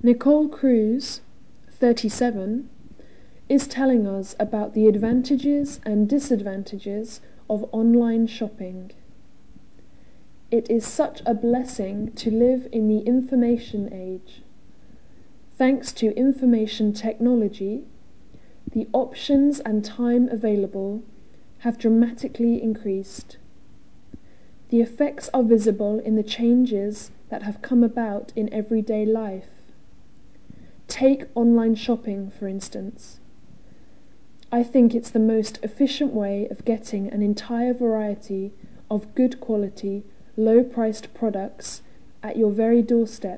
Nicole Cruz, 37, is telling us about the advantages and disadvantages of online shopping. It is such a blessing to live in the information age. Thanks to information technology, the options and time available have dramatically increased. The effects are visible in the changes that have come about in everyday life. Take online shopping, for instance. I think it's the most efficient way of getting an entire variety of good quality, low-priced products at your very doorstep.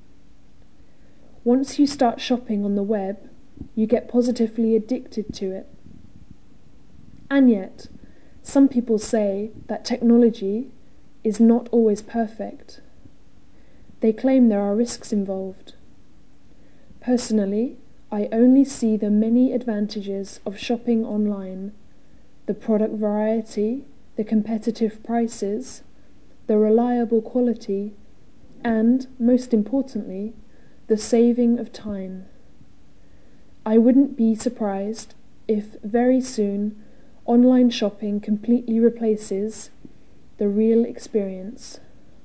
Once you start shopping on the web, you get positively addicted to it. And yet, some people say that technology is not always perfect. They claim there are risks involved. Personally, I only see the many advantages of shopping online: the product variety, the competitive prices, the reliable quality, and, most importantly, the saving of time. I wouldn't be surprised if very soon online shopping completely replaces the real experience.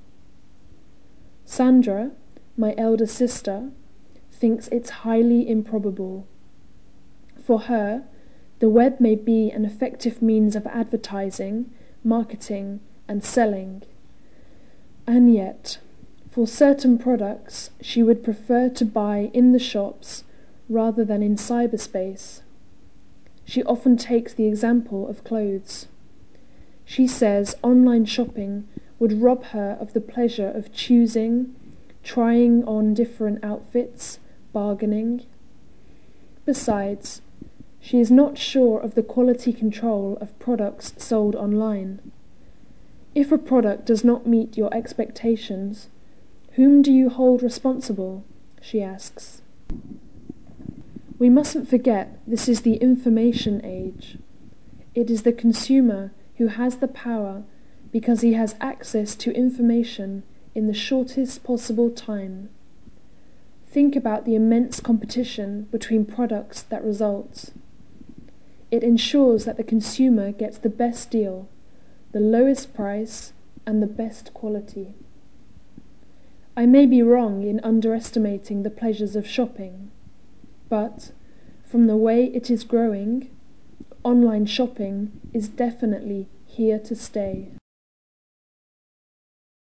Sandra, my elder sister, thinks it's highly improbable. For her, the web may be an effective means of advertising, marketing, and selling. And yet, for certain products, she would prefer to buy in the shops rather than in cyberspace. She often takes the example of clothes. She says online shopping would rob her of the pleasure of choosing, trying on different outfits, bargaining. Besides, she is not sure of the quality control of products sold online. If a product does not meet your expectations, whom do you hold responsible? She asks. We mustn't forget this is the information age. It is the consumer who has the power because he has access to information in the shortest possible time. Think about the immense competition between products that results. It ensures that the consumer gets the best deal, the lowest price, and the best quality. I may be wrong in underestimating the pleasures of shopping, but from the way it is growing, online shopping is definitely here to stay.